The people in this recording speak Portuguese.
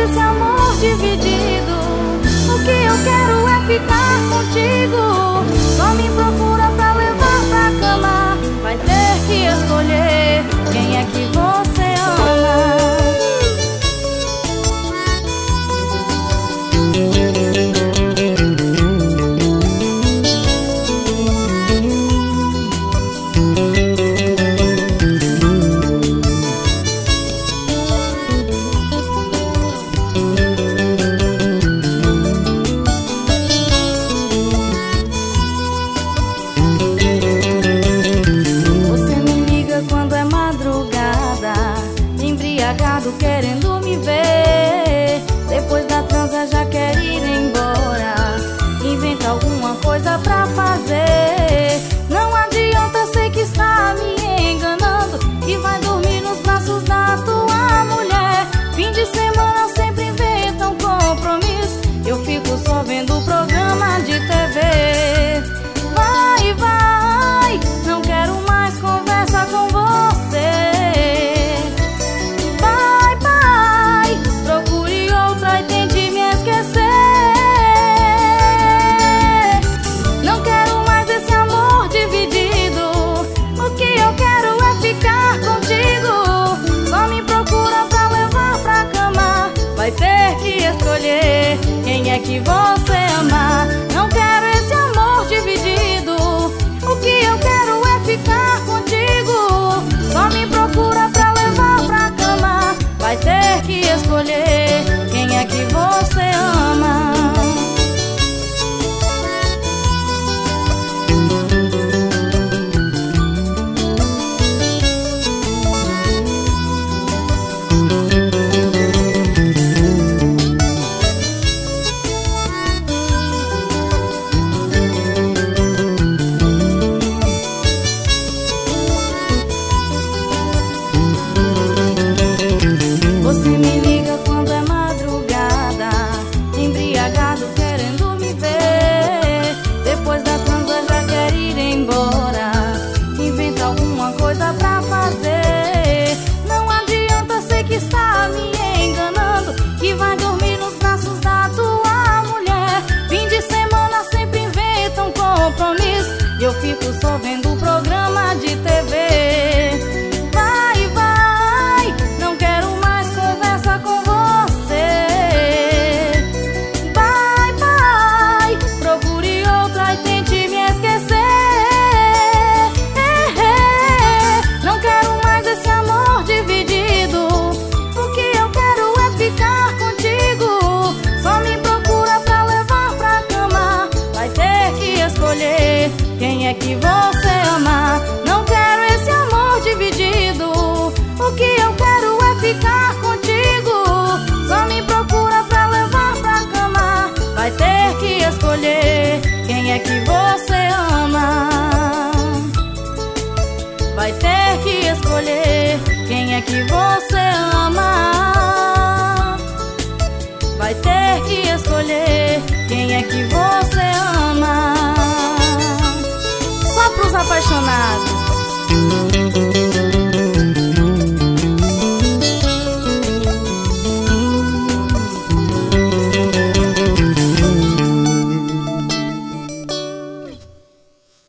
esse amor dividido. O que eu quero é ficar contigo. Só me procura pra levar pra cama. Vai ter que escolher quem é que você ama. Embriagado querendo me ver, depois da transa já quer ir embora. Inventa alguma coisa pra fazer. Não adianta, sei que está me enganando e vai dormir nos braços da tua mulher. Fim de semana sempre inventa um compromisso. Eu fico só vendo o programa de TV. Vai, vai, não quero mais conversa com você. Vai ter que escolher quem é que você ama. Não quero esse amor dividido. O que eu quero é ficar contigo. Só me procura pra levar pra cama. Vai ter que escolher quem é que você ama. Você me liga quando é madrugada, embriagado querendo me ver, depois da transa já quer ir embora. Inventa alguma coisa pra fazer. Não adianta, sei que está me enganando e vai dormir nos braços da tua mulher. Fim de semana sempre inventa um compromisso e eu fico só vendo o programa de TV. Vai, vai, não quero mais conversa com você. Vai, vai, procure outra e tente me esquecer. Não quero mais esse amor dividido. O que eu quero é ficar contigo. Só me procura pra levar pra cama. Vai ter que escolher quem é que você ama. Não quero esse amor dividido. O que eu quero é ficar contigo. Só me procura pra levar pra cama. Vai ter que escolher quem é que você ama. Vai ter que escolher quem é que você ama. Vai ter que escolher quem é que você ama. Só pros apaixonados.